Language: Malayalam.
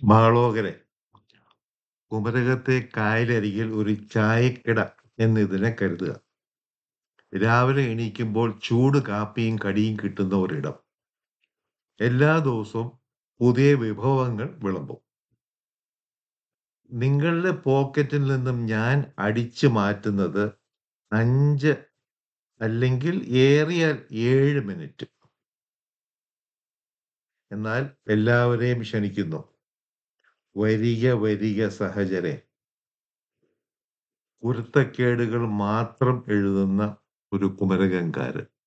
മാളോകരെ കുമരകത്തെ കായലരികിൽ ഒരു ചായക്കട എന്നിതിനെ കരുതുക. രാവിലെ എണീക്കുമ്പോൾ ചൂട് കാപ്പിയും കടിയും കിട്ടുന്ന ഒരിടം. എല്ലാ ദിവസവും പുതിയ വിഭവങ്ങൾ വിളമ്പും. നിങ്ങളുടെ പോക്കറ്റിൽ നിന്നും ഞാൻ അടിച്ചു മാറ്റുന്നത് 5 അല്ലെങ്കിൽ ഏറിയാൽ 7 മിനിറ്റ്. എന്നാൽ എല്ലാവരെയും ക്ഷണിക്കുന്നു. വരിക വരിക സഹചരെ. കുരുത്തക്കേടുകൾ മാത്രം എഴുതുന്ന ഒരു കുമരകംകാരൻ.